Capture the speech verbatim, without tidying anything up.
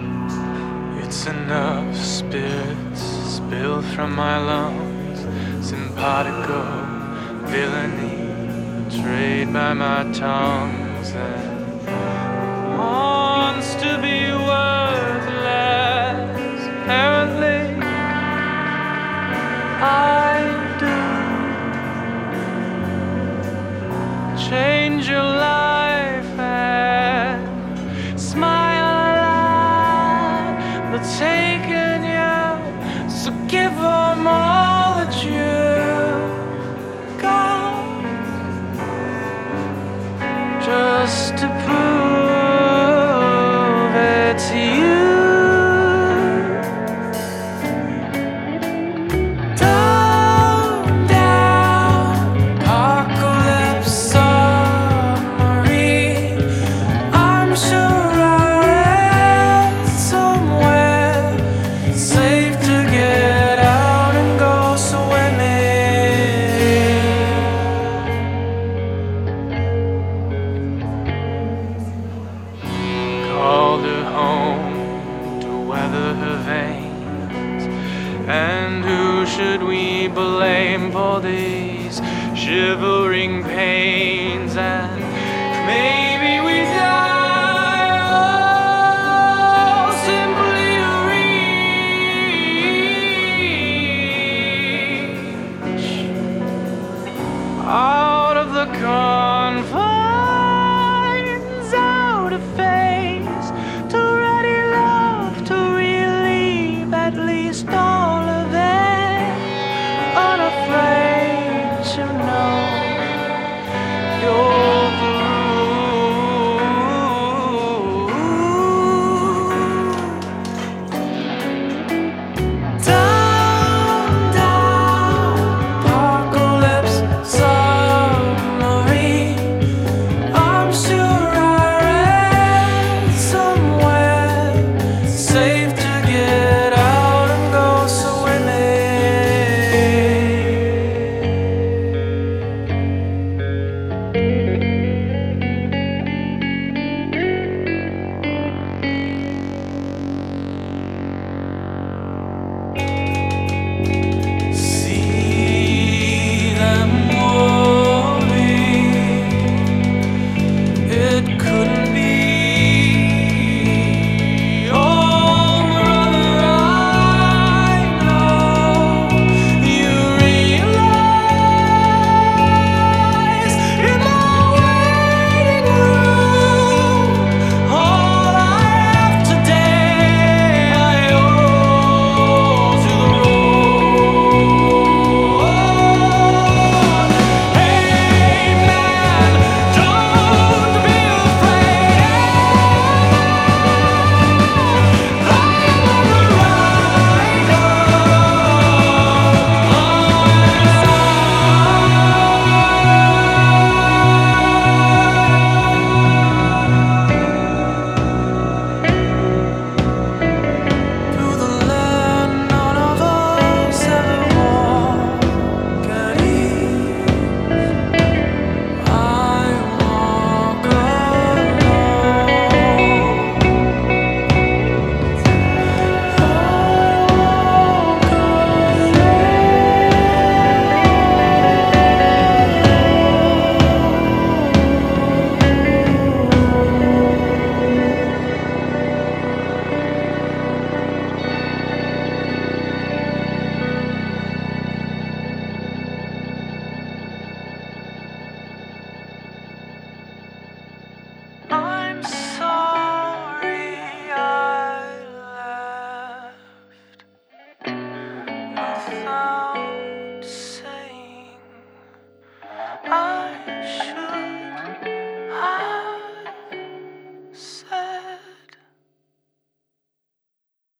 It's enough spirits spilled from my lungs, simpatico villainy betrayed by my tongues, and wants to be worthless. Apparently, I do. Change your life and smile alive, but taken you, so give them all that you got, just to prove it to you. Called her home to weather her veins, and who should we blame for these shivering pains? And maybe we die all simply to reach out of the confines